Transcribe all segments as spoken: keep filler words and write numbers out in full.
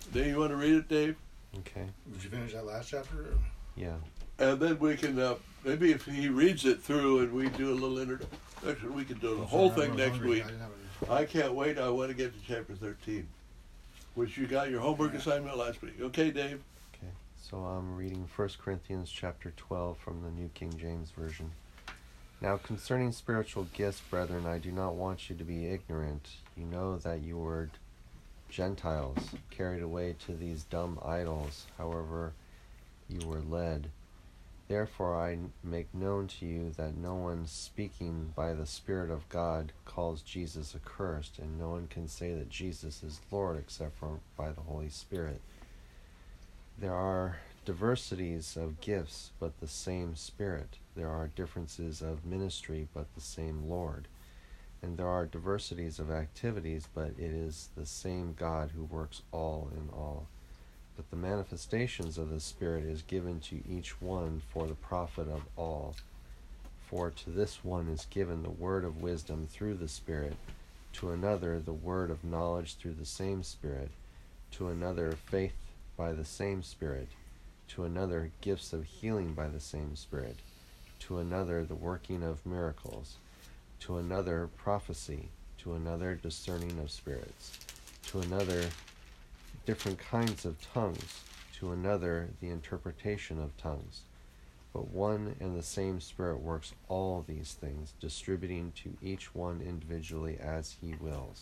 Do you want to read it, Dave? Okay. Did you finish that last chapter? Or? Yeah. And then we can, uh, maybe if he reads it through and we do a little introduction, we can do the whole thing next week. I can't wait. I want to get to chapter thirteen, which you got your homework yeah. assignment last week. Okay, Dave? Okay. So I'm reading First Corinthians chapter twelve from the New King James Version. Now concerning spiritual gifts, brethren, I do not want you to be ignorant. You know that you were Gentiles, carried away to these dumb idols, however you were led. Therefore I make known to you that no one speaking by the Spirit of God calls Jesus accursed, and no one can say that Jesus is Lord except for by the Holy Spirit. There are diversities of gifts, but the same Spirit. There are differences of ministry, but the same Lord. And there are diversities of activities, but it is the same God who works all in all. But the manifestations of the Spirit is given to each one for the profit of all. For to this one is given the word of wisdom through the Spirit, to another the word of knowledge through the same Spirit, to another faith by the same Spirit, to another gifts of healing by the same Spirit, to another the working of miracles, to another prophecy, to another discerning of spirits, to another different kinds of tongues, to another the interpretation of tongues. But one and the same Spirit works all these things, distributing to each one individually as he wills.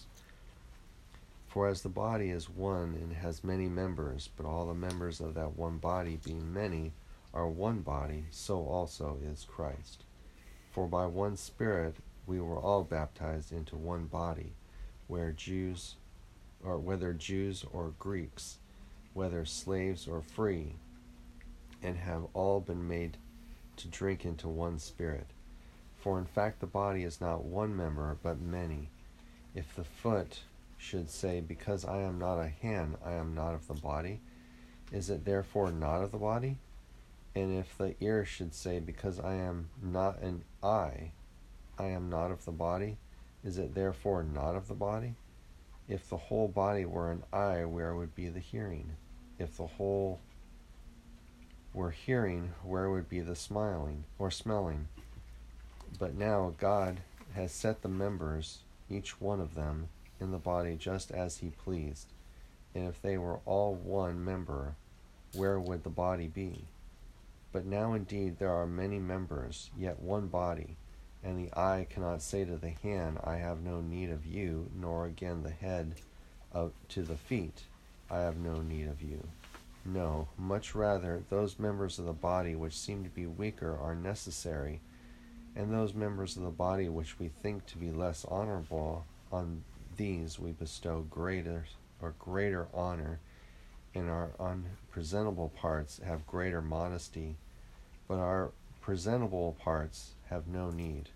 For as the body is one and has many members, but all the members of that one body, being many, are one body, so also is Christ. For by one Spirit we were all baptized into one body, where Jews or whether Jews or Greeks, whether slaves or free, and have all been made to drink into one Spirit. For in fact the body is not one member, but many. If the foot should say, because I am not a hand, I am not of the body, is it therefore not of the body? And if the ear should say, because I am not an eye, I am not of the body, is it therefore not of the body? If the whole body were an eye, where would be the hearing? If the whole were hearing, where would be the smiling or smelling? But now God has set the members, each one of them, in the body just as he pleased. And if they were all one member, where would the body be? But now indeed there are many members, yet one body. And the eye cannot say to the hand, I have no need of you, nor again the head of, to the feet, I have no need of you. No, much rather, those members of the body which seem to be weaker are necessary, and those members of the body which we think to be less honorable, on these we bestow greater or greater honor, and our unpresentable parts have greater modesty, but our presentable parts have no need.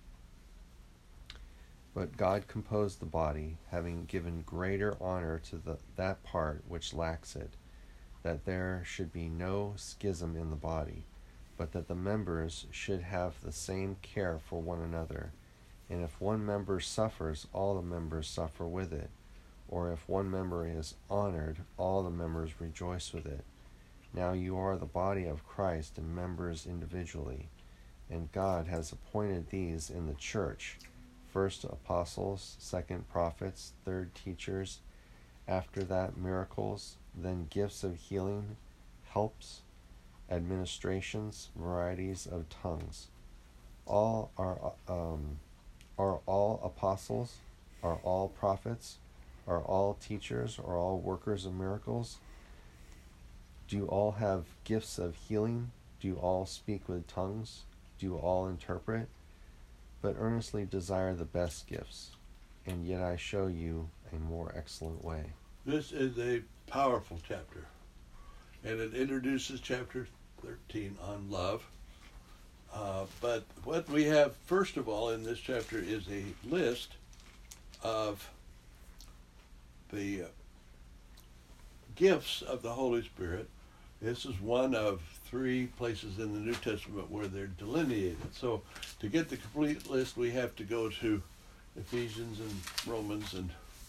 But God composed the body, having given greater honor to the, that part which lacks it, that there should be no schism in the body, but that the members should have the same care for one another. And if one member suffers, all the members suffer with it. Or if one member is honored, all the members rejoice with it. Now you are the body of Christ and members individually. And God has appointed these in the church, first apostles, second prophets, third teachers, after that miracles, then gifts of healing, helps, administrations, varieties of tongues. All are um, are all apostles, are all prophets, are all teachers, are all workers of miracles? Do all have gifts of healing? Do all speak with tongues? Do all interpret? But earnestly desire the best gifts, and yet I show you a more excellent way. This is a powerful chapter, and it introduces chapter thirteen on love. Uh, but what we have, first of all, in this chapter is a list of the uh, gifts of the Holy Spirit. This is one of three places in the New Testament where they're delineated. So to get the complete list, we have to go to Ephesians and Romans and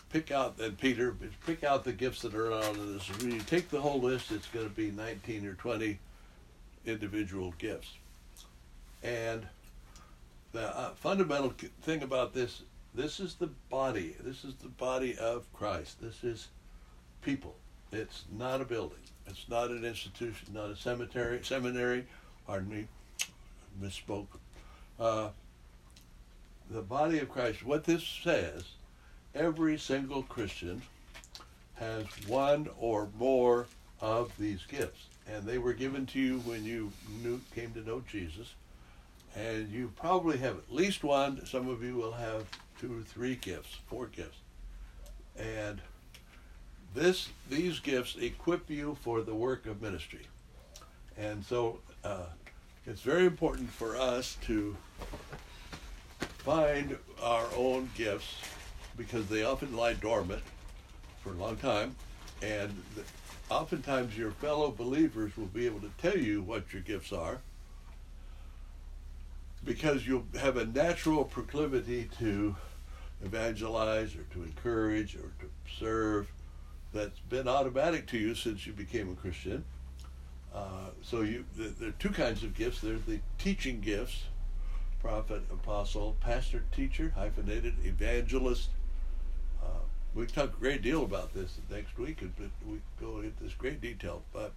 pick out, and Peter, pick out the gifts that are on this. When you take the whole list, it's going to be nineteen or twenty individual gifts. And the uh, fundamental thing about this, this is the body. This is the body of Christ. This is people. It's not a building. It's not an institution, not a cemetery, seminary, pardon me, misspoke. Uh, the body of Christ, what this says, every single Christian has one or more of these gifts. And they were given to you when you knew, came to know Jesus. And you probably have at least one. Some of you will have two or three gifts, four gifts. And this, these gifts equip you for the work of ministry. And so uh, it's very important for us to find our own gifts, because they often lie dormant for a long time. And the, oftentimes your fellow believers will be able to tell you what your gifts are, because you'll have a natural proclivity to evangelize or to encourage or to serve that's been automatic to you since you became a Christian. Uh, so you, there are two kinds of gifts. There's the teaching gifts, prophet, apostle, pastor, teacher, hyphenated, evangelist. Uh, we can talk a great deal about this next week, but we go into this great detail. But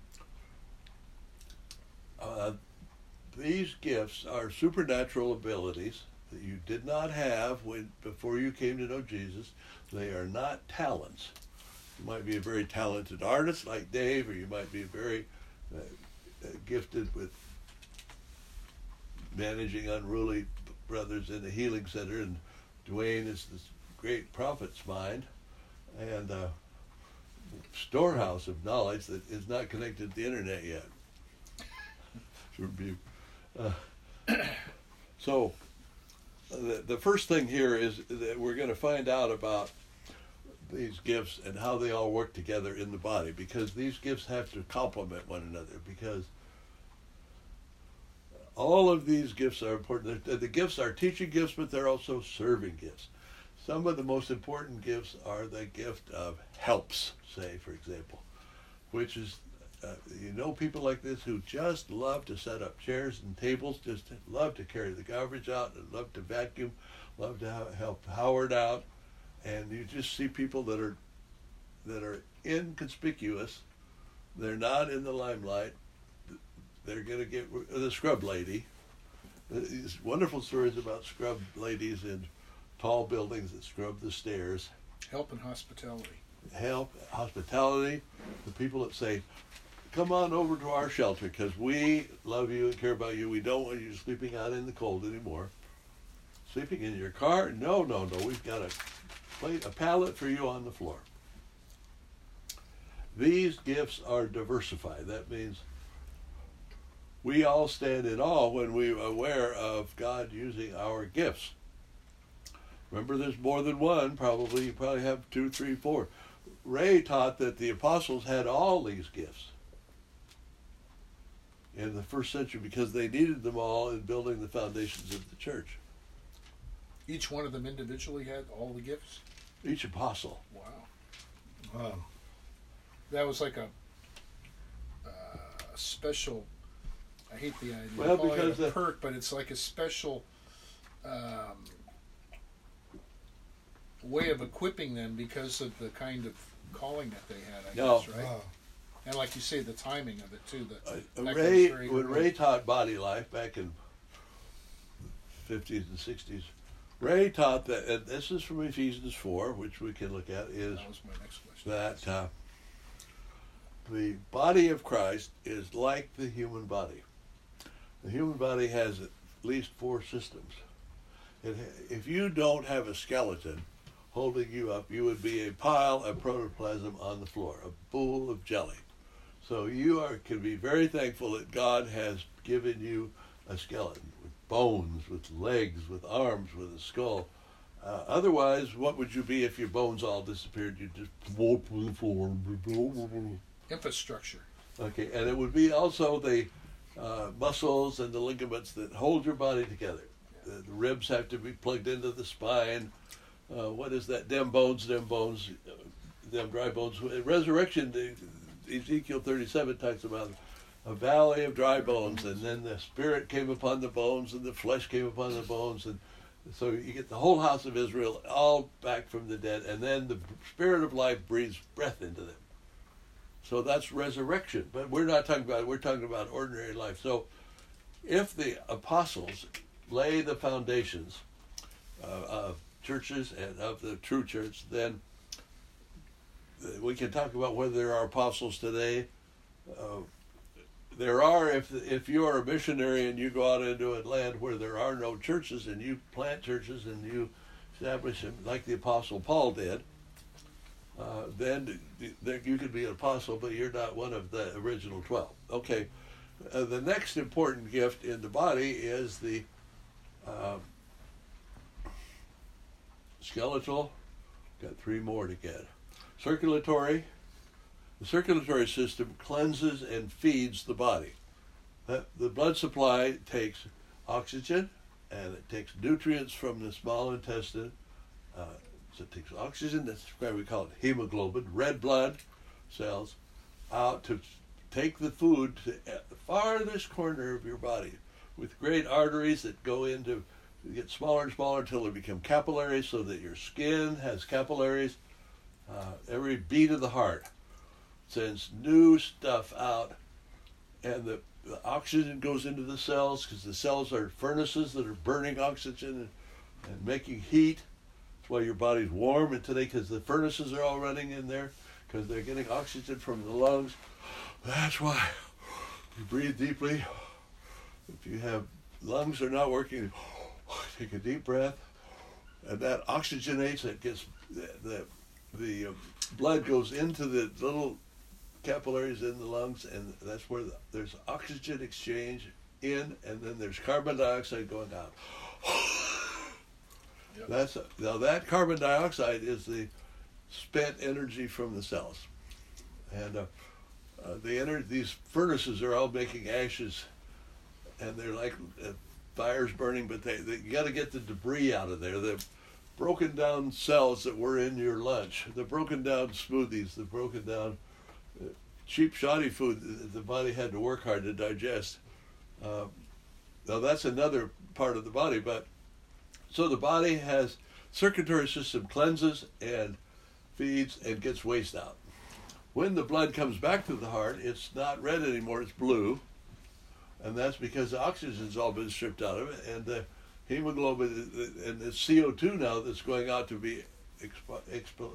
uh, these gifts are supernatural abilities that you did not have when before you came to know Jesus. They are not talents. You might be a very talented artist like Dave, or you might be very uh, uh, gifted with managing unruly brothers in a healing center, and Dwayne is this great prophet's mind and uh, storehouse of knowledge that is not connected to the internet yet. uh, so uh, the, the first thing here is that we're going to find out about these gifts and how they all work together in the body, because these gifts have to complement one another, because all of these gifts are important. The, the gifts are teaching gifts, but they're also serving gifts. Some of the most important gifts are the gift of helps, say, for example, which is, uh, you know, people like this who just love to set up chairs and tables, just love to carry the garbage out, and love to vacuum, love to help Howard out. And you just see people that are that are inconspicuous. They're not in the limelight. They're going to get the scrub lady. These wonderful stories about scrub ladies in tall buildings that scrub the stairs. Help and hospitality. Help, hospitality. The people that say, come on over to our shelter because we love you and care about you. We don't want you sleeping out in the cold anymore. Sleeping in your car? No, no, no. We've got a plate, a pallet for you on the floor. These gifts are diversified. That means we all stand in awe when we're aware of God using our gifts. Remember, there's more than one. Probably, you probably have two, three, four. Ray taught that the apostles had all these gifts in the first century because they needed them all in building the foundations of the church. Each one of them individually had all the gifts? Each apostle. Wow. Wow. That was like a uh, special, I hate the idea well, of calling because it a the, perk, but it's like a special um, way of equipping them because of the kind of calling that they had, I no. guess, right? Wow. And like you say, the timing of it, too. The, uh, that Ray, goes very when good. Ray taught body life back in the fifties and sixties, Ray taught that, and this is from Ephesians four, which we can look at, is That was my next question. that uh, the body of Christ is like the human body. The human body has at least four systems. It, if you don't have a skeleton holding you up, you would be a pile of protoplasm on the floor, a bowl of jelly. So you are can be very thankful that God has given you a skeleton with bones, with legs, with arms, with a skull. Uh, otherwise, what would you be if your bones all disappeared? You'd just float to the floor. Infrastructure. Okay, and it would be also the uh, muscles and the ligaments that hold your body together. The, the ribs have to be plugged into the spine. uh, what is that? Them bones, them bones, uh, them dry bones. Resurrection, the, Ezekiel thirty-seven talks about a valley of dry bones, and then the Spirit came upon the bones, and the flesh came upon the bones, and so you get the whole house of Israel all back from the dead, and then the Spirit of life breathes breath into them. So that's resurrection. But we're not talking about it. We're talking about ordinary life. So if the apostles lay the foundations uh, of churches and of the true church, then we can talk about whether there are apostles today. Uh, there are, if if you are a missionary and you go out into a land where there are no churches and you plant churches and you establish them like the Apostle Paul did, uh, then you could be an apostle, but you're not one of the original twelve. Okay, uh, the next important gift in the body is the uh, skeletal. Got three more to get. Circulatory. The circulatory system cleanses and feeds the body. The, the blood supply takes oxygen and it takes nutrients from the small intestine. Uh, so it takes oxygen, that's why we call it hemoglobin, red blood cells, out to take the food to the farthest corner of your body with great arteries that go into, get smaller and smaller until they become capillaries so that your skin has capillaries. Uh, every beat of the heart sends new stuff out, and the, the oxygen goes into the cells because the cells are furnaces that are burning oxygen and, and making heat. That's why your body's warm and today, because the furnaces are all running in there because they're getting oxygen from the lungs. That's why you breathe deeply. If you have lungs are not working, take a deep breath, and that oxygenates. It gets the the, the uh, blood goes into the little capillaries in the lungs, and that's where the, there's oxygen exchange in, and then there's carbon dioxide going out. Yep. That's a, now that carbon dioxide is the spent energy from the cells, and uh, uh, the ener- these furnaces are all making ashes, and they're like uh, fires burning, but they, they you got to get the debris out of there. The broken down cells that were in your lunch, the broken down smoothies, the broken down uh, cheap, shoddy food that the body had to work hard to digest. Uh, now that's another part of the body, but so the body has circulatory system cleanses and feeds and gets waste out. When the blood comes back to the heart, it's not red anymore, it's blue. And that's because the oxygen's all been stripped out of it, and the hemoglobin and the C O two now that's going out to be expi- expi-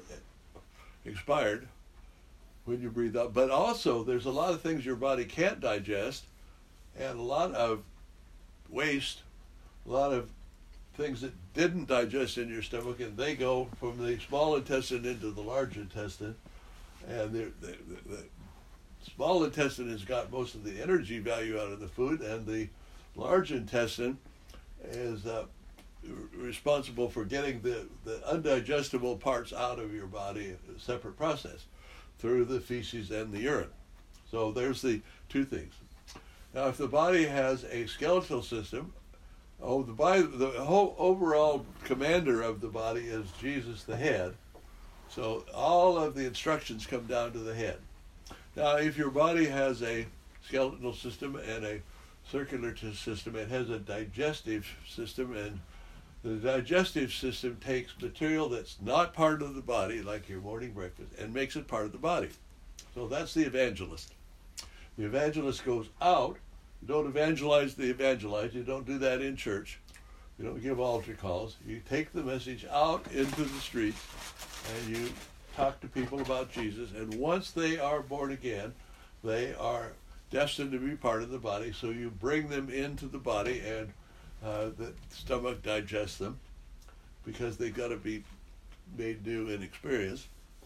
expired when you breathe out. But also, there's a lot of things your body can't digest, and a lot of waste, a lot of things that didn't digest in your stomach, and they go from the small intestine into the large intestine, and the, the, the small intestine has got most of the energy value out of the food, and the large intestine is uh, responsible for getting the, the undigestible parts out of your body, a separate process, through the feces and the urine. So there's the two things. Now, if the body has a skeletal system, oh, the body, the whole overall commander of the body is Jesus, the head. So all of the instructions come down to the head. Now, if your body has a skeletal system and a circulatory system, it has a digestive system, and the digestive system takes material that's not part of the body, like your morning breakfast, and makes it part of the body. So that's the evangelist. The evangelist goes out. You don't evangelize the evangelized. You don't do that in church. You don't give altar calls. You take the message out into the streets, and you talk to people about Jesus. And once they are born again, they are destined to be part of the body. So you bring them into the body, and uh, the stomach digests them because they've got to be made new in experience.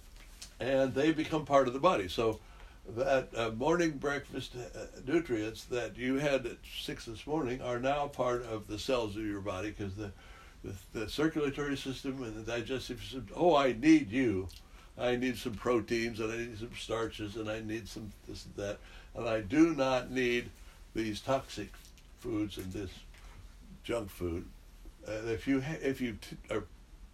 And they become part of the body. So that uh, morning breakfast uh, nutrients that you had at six this morning are now part of the cells of your body, because the, the the circulatory system and the digestive system, oh, I need you. I need some proteins, and I need some starches, and I need some this and that. And I do not need these toxic foods and this junk food. Uh, if you ha- if you t- are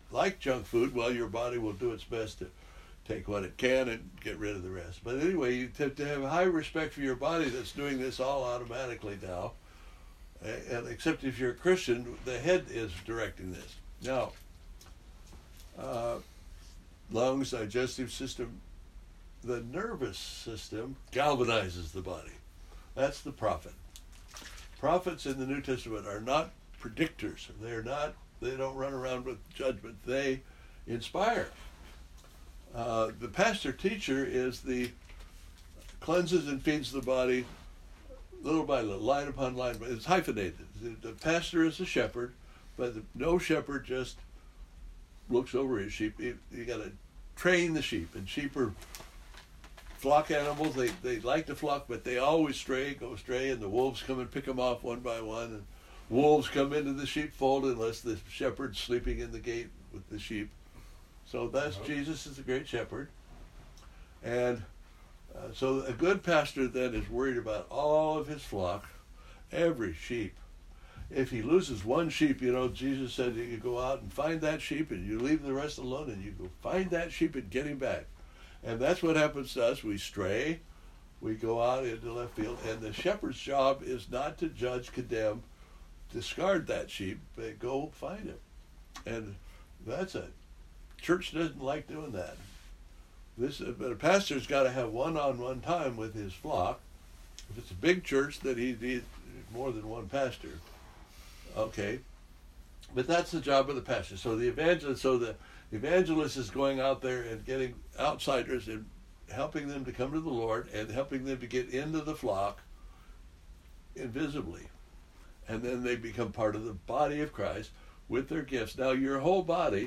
like junk food, well, your body will do its best to take what it can and get rid of the rest. But anyway, you have to have high respect for your body that's doing this all automatically now. And except if you're a Christian, the head is directing this. Now, uh, lungs, digestive system, the nervous system galvanizes the body. That's the prophet. Prophets in the New Testament are not predictors. They're not. They don't run around with judgment. They inspire. Uh, the pastor teacher is the cleanses and feeds the body little by little, line upon line. It's hyphenated. The, the pastor is a shepherd, but the, no shepherd just looks over his sheep. You, you got to train the sheep, and sheep are flock animals. They they like to flock, but they always stray, go astray, and the wolves come and pick them off one by one. And wolves come into the sheepfold unless the shepherd's sleeping in the gate with the sheep. So that's oh. Jesus is the great shepherd. And uh, so a good pastor then is worried about all of his flock, every sheep. If he loses one sheep, you know, Jesus said you go out and find that sheep and you leave the rest alone and you go find that sheep and get him back. And that's what happens to us. We stray, we go out into left field, and the shepherd's job is not to judge, condemn, discard that sheep, but go find him. And that's it. Church doesn't like doing that. This, but a pastor's got to have one-on-one time with his flock. If it's a big church, that he needs more than one pastor. Okay, but that's the job of the pastor. So the evangelist, so the evangelist is going out there and getting outsiders and helping them to come to the Lord and helping them to get into the flock invisibly, and then they become part of the body of Christ with their gifts. Now, your whole body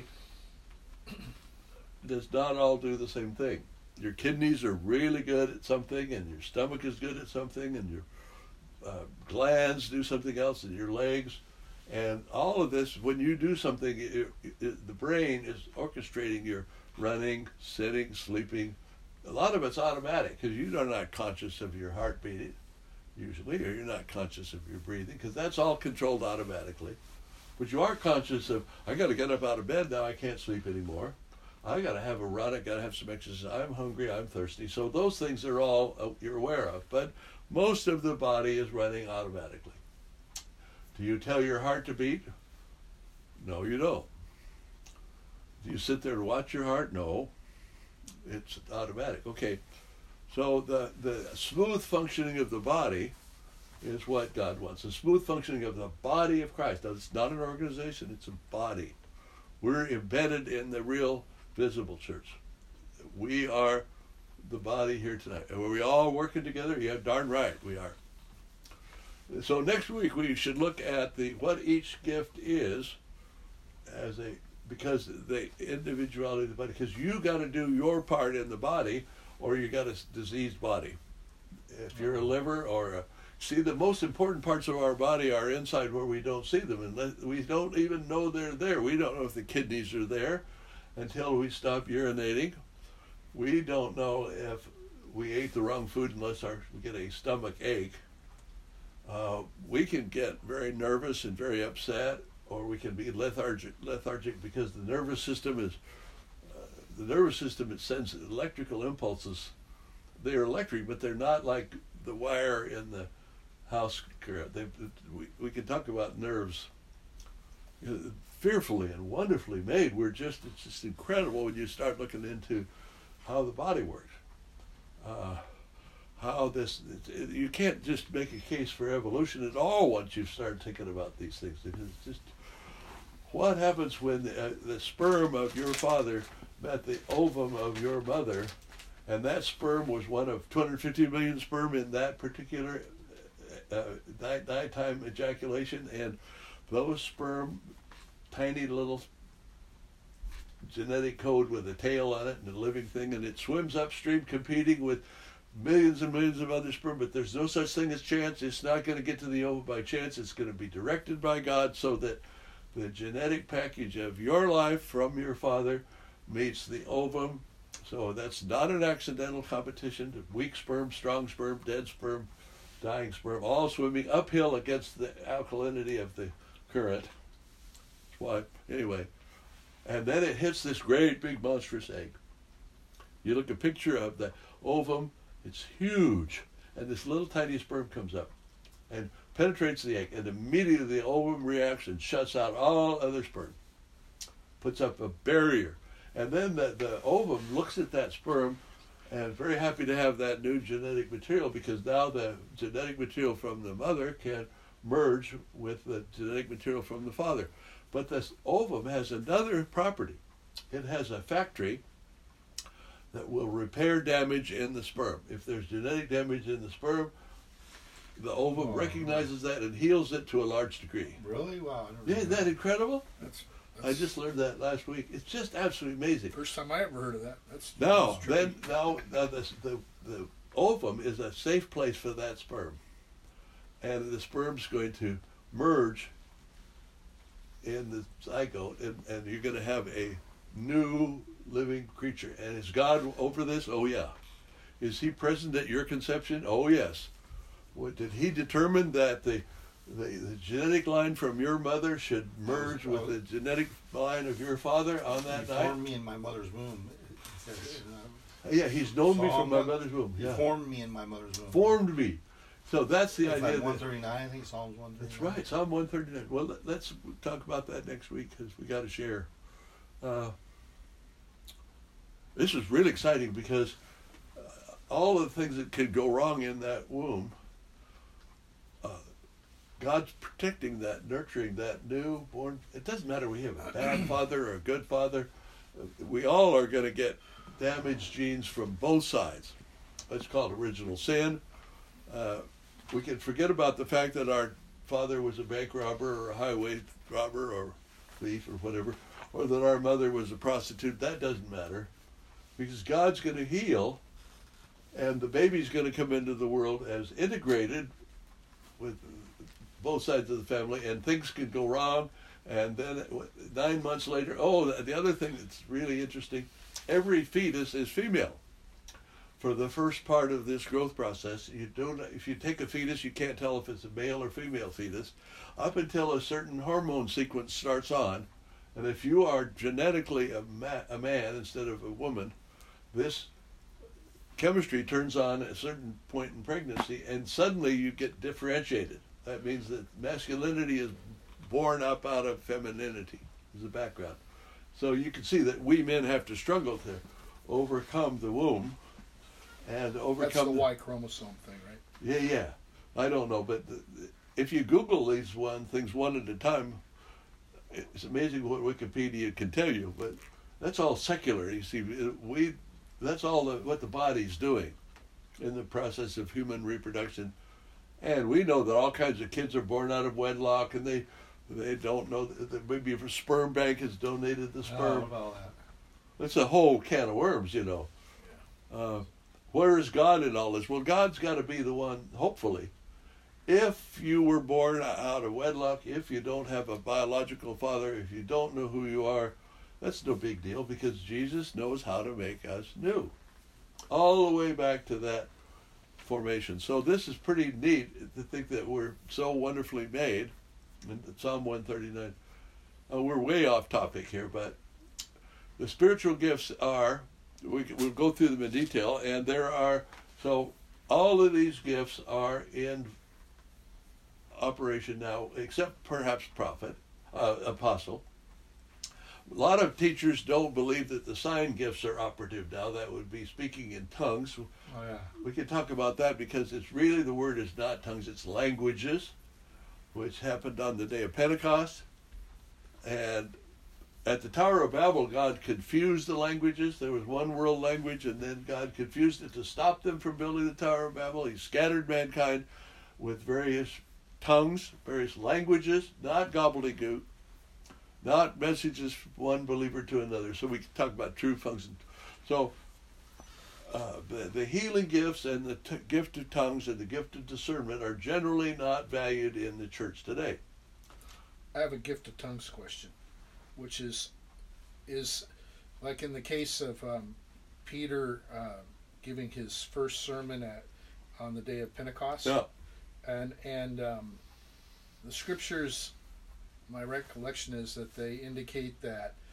does not all do the same thing. Your kidneys are really good at something, and your stomach is good at something, and your uh, glands do something else, and your legs. And all of this, when you do something, it, it, the brain is orchestrating your running, sitting, sleeping. A lot of it's automatic because you're not conscious of your heart beating, usually, or you're not conscious of your breathing because that's all controlled automatically. But you are conscious of, I got to get up out of bed now, I can't sleep anymore. I got to have a run, I got to have some exercise, I'm hungry, I'm thirsty. So those things are all uh, you're aware of. But most of the body is running automatically. Do you tell your heart to beat? No, you don't. Do you sit there and watch your heart? No. It's automatic. Okay. So the, the smooth functioning of the body is what God wants. The smooth functioning of the body of Christ. Now, it's not an organization, it's a body. We're embedded in the real visible church. We are the body here tonight. Are we all working together? Yeah, darn right we are. So next week we should look at the what each gift is as a because the individuality of the body, because you got to do your part in the body or you got a diseased body. If you're a liver or a, see, the most important parts of our body are inside where we don't see them, and we don't even know they're there. We don't know if the kidneys are there until we stop urinating. We don't know if we ate the wrong food unless our, we get a stomach ache. Uh, we can get very nervous and very upset, or we can be lethargic, lethargic because the nervous system is, uh, the nervous system, it sends electrical impulses. They're electric, but they're not like the wire in the house. They, we, we can talk about nerves. You know, fearfully and wonderfully made. We're just, it's just incredible when you start looking into how the body works. Uh, how this, it, you can't just make a case for evolution at all once you start thinking about these things. It's just, what happens when the, uh, the sperm of your father met the ovum of your mother, and that sperm was one of two hundred fifty million sperm in that particular uh, night, nighttime ejaculation, and those sperm, tiny little genetic code with a tail on it and a living thing, and it swims upstream competing with millions and millions of other sperm, but there's no such thing as chance. It's not going to get to the ovum by chance. It's going to be directed by God so that the genetic package of your life from your father meets the ovum. So that's not an accidental competition. Weak sperm, strong sperm, dead sperm, dying sperm, all swimming uphill against the alkalinity of the current. That's why, anyway, And then it hits this great big monstrous egg. You look at a picture of the ovum, it's huge. And this little tiny sperm comes up and penetrates the egg. And immediately the ovum reacts and shuts out all other sperm. Puts up a barrier. And then the, the ovum looks at that sperm and very happy to have that new genetic material, because now the genetic material from the mother can merge with the genetic material from the father. But this ovum has another property. It has a factory that will repair damage in the sperm. If there's genetic damage in the sperm, the ovum Oh, recognizes that and heals it to a large degree. Really? Wow. I never Yeah, isn't knew that incredible? That's, I that's just learned that last week. It's just absolutely amazing. first time I ever heard of that. That's Now, that's then, trippy. now, now this, the the ovum is a safe place for that sperm, and the sperm's going to merge in the zygote, and, and you're going to have a new living creature. And is God over this? Oh yeah. Is He present at your conception? Oh yes. What did He determine that the the, the genetic line from your mother should merge with the genetic line of your father on that He night? formed me in my mother's womb. It says, uh, Yeah, He's known me from Psalm my one- mother's womb. He Yeah. formed me in my mother's womb. Formed me. So that's the It's idea. like that- one thirty-nine, I think Psalms one thirty-nine. That's right, Psalm one thirty-nine. Well, let- let's talk about that next week, because we got to share. Uh, this is really exciting, because uh, all of the things that could go wrong in that womb, uh, God's protecting that, nurturing that newborn. It doesn't matter we have a bad father or a good father. We all are going to get damaged genes from both sides. That's called original sin. Uh, we can forget about the fact that our father was a bank robber or a highway robber or thief or whatever, or that our mother was a prostitute. That doesn't matter, because God's going to heal, and the baby's going to come into the world as integrated with both sides of the family, and things could go wrong. And then nine months later, oh, the other thing that's really interesting, every fetus is female. For the first part of this growth process, you don't. If you take a fetus, you can't tell if it's a male or female fetus, up until a certain hormone sequence starts on. And if you are genetically a, ma- a man instead of a woman, this chemistry turns on at a certain point in pregnancy, and suddenly you get differentiated. That means that masculinity is born up out of femininity as a background. So you can see that we men have to struggle to overcome the womb and overcome That's the the, Y chromosome thing, right? yeah, yeah. I don't know, but the, the, if you Google these one things one at a time, it's amazing what Wikipedia can tell you. But that's all secular. You see, we that's all the, what the body's doing in the process of human reproduction, and we know that all kinds of kids are born out of wedlock, and they they don't know that, that maybe if a sperm bank has donated the Oh, sperm. what about that? That's a whole can of worms, you know. Uh, where is God in all this? Well, God's got to be the one, hopefully. If you were born out of wedlock, if you don't have a biological father, if you don't know who you are, that's no big deal, because Jesus knows how to make us new. All the way back to that formation. So this is pretty neat to think that we're so wonderfully made. In Psalm one thirty-nine. Uh, we're way off topic here, but the spiritual gifts are, we, we'll go through them in detail, and there are, so all of these gifts are in operation now, except perhaps prophet, uh, apostle. A lot of teachers don't believe that the sign gifts are operative now. That would be speaking in tongues. Oh yeah. We can talk about that, because it's really, the word is not tongues, it's languages, which happened on the day of Pentecost. And at the Tower of Babel, God confused the languages. There was one world language, and then God confused it to stop them from building the Tower of Babel. He scattered mankind with various tongues, various languages, not gobbledygook, not messages from one believer to another. So we can talk about true function. So uh, the, the healing gifts and the t- gift of tongues and the gift of discernment are generally not valued in the church today. I have a gift of tongues question, which is, is like in the case of um, Peter uh, giving his first sermon at on the day of Pentecost. Yeah. And and um, the scriptures, my recollection is that they indicate that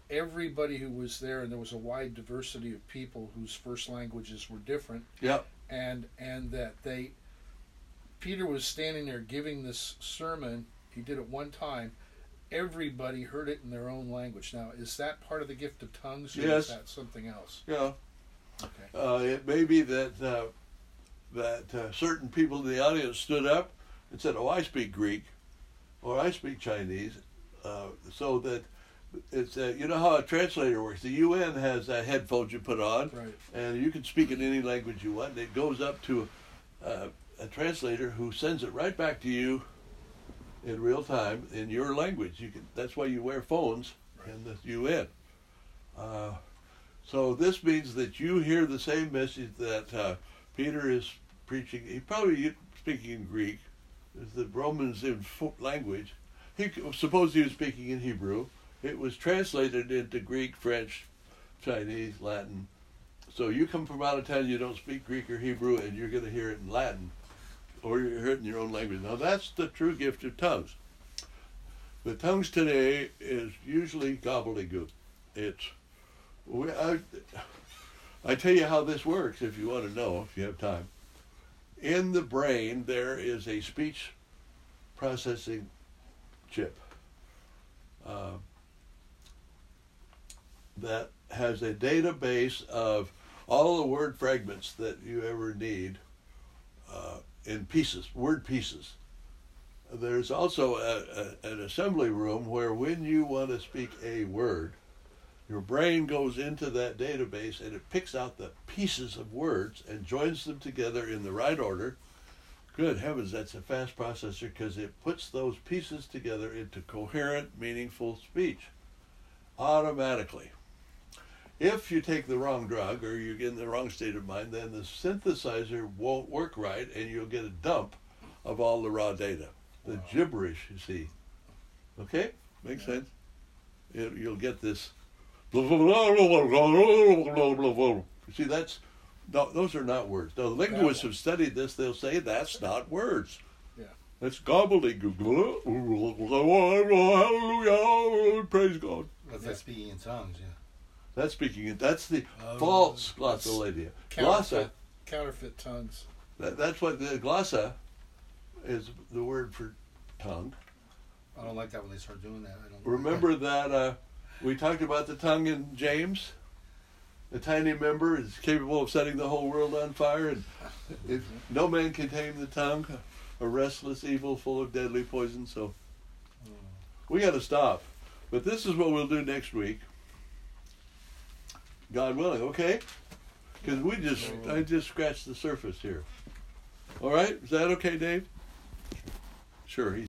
everybody who was there, and there was a wide diversity of people whose first languages were different. Yep. And and that they, Peter was standing there giving this sermon. He did it one time. Everybody heard it in their own language. Now, is that part of the gift of tongues, or Yes. is that something else? Yeah. Okay. Uh, it may be that uh, that uh, certain people in the audience stood up and said, "Oh, I speak Greek," or "I speak Chinese," uh, so that it's uh, you know how a translator works. The U N has uh, headphones you put on, Right. and you can speak in any language you want. And it goes up to uh, a translator who sends it right back to you in real time in your language. You can. That's why you wear phones in the U N. Uh, so this means that you hear the same message that uh, Peter is preaching. He probably speaking in Greek. The Romans in fo- language. He suppose he was speaking in Hebrew. It was translated into Greek, French, Chinese, Latin. So you come from out of town, you don't speak Greek or Hebrew, and you're going to hear it in Latin, or you hear it in your own language. Now that's the true gift of tongues. The tongues today is usually gobbledygook. It's we, I, I tell you how this works if you want to know, if you have time. In the brain, there is a speech processing chip uh, that has a database of all the word fragments that you ever need uh, in pieces, word pieces. There's also a, a, an assembly room where when you want to speak a word, your brain goes into that database and it picks out the pieces of words and joins them together in the right order. Good heavens, that's a fast processor because it puts those pieces together into coherent, meaningful speech automatically. If you take the wrong drug or you're in the wrong state of mind, then the synthesizer won't work right and you'll get a dump of all the raw data. The Wow. gibberish, you see. Okay? Makes Yeah. sense? It, you'll get this. You see, that's no, those are not words. The linguists have studied this. They'll say that's not words. Yeah. That's gobbledygook. Hallelujah! Praise God. That's Yeah. like speaking in tongues, yeah. That's speaking it. That's the Oh, false that's glossolalia. Counterfeit, Glossa. counterfeit tongues. That, that's what the glossa is. The word for tongue. I don't like that when they start doing that. I don't Remember that uh, we talked about the tongue in James? The tiny member is capable of setting the whole world on fire, and if no man can tame the tongue, a restless evil full of deadly poison. So we got to stop. But this is what we'll do next week, God willing. Okay? Because we just I just scratched the surface here. All right? Is that okay, Dave? Sure. He's